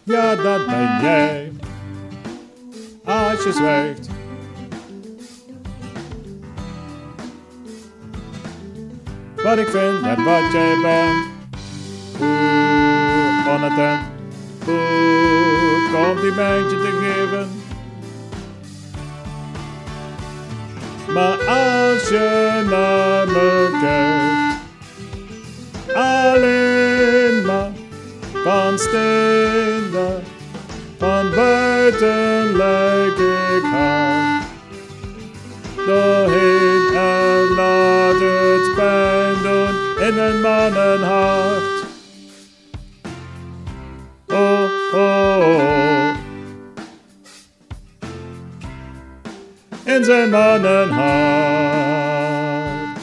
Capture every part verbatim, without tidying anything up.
Ja, dat ben jij. Als je zwijgt. Wat ik vind en wat jij bent. Oeh, onattent. Oeh, complimentje te geven. Maar als je naar me kijkt, alleen maar van steen daar, van buiten lijk ik haar. Doorheen en laat het pijn doen in een mannenhart. Oh, oh, oh. In zijn mannenhart.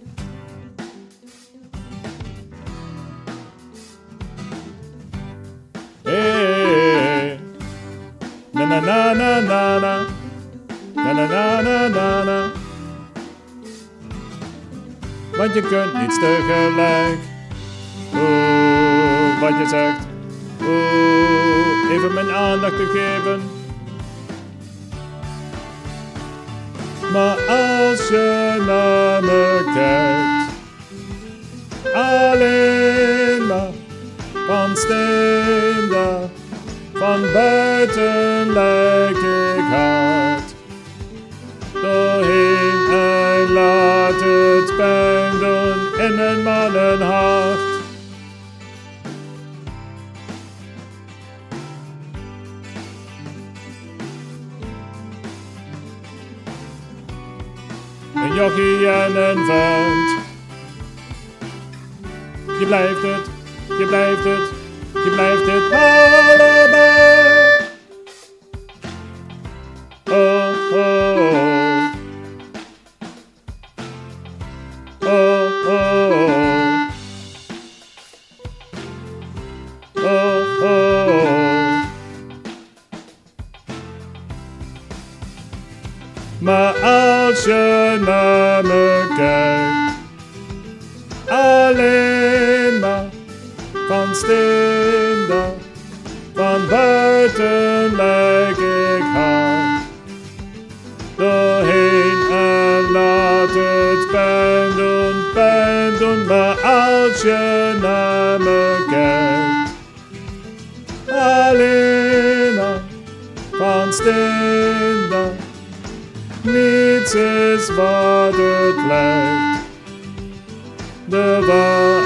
Hey, na na na na na na, na na na na na na. Want je kunt niet tegelijk. Oeh, wat je zegt. Oeh, even mijn aandacht te geven. Maar als je naar me kijkt, alleen maar van steen daar, van buiten lijk ik hard. Doorheen en laat het pijn doen in een mannenhart. Een jochie en een vent. Je blijft het, je blijft het, je blijft het allebei. Oh, oh, oh. Oh, oh, oh. Oh, oh, oh. Maar als je naar me kijkt, alleen maar van steen daar, van buiten lijk ik hard. Doorheen en laat het pijn doen, pijn doen. Maar als je naar me kijkt, alleen maar van steen daar. Niets is wat het lijkt. De waarheid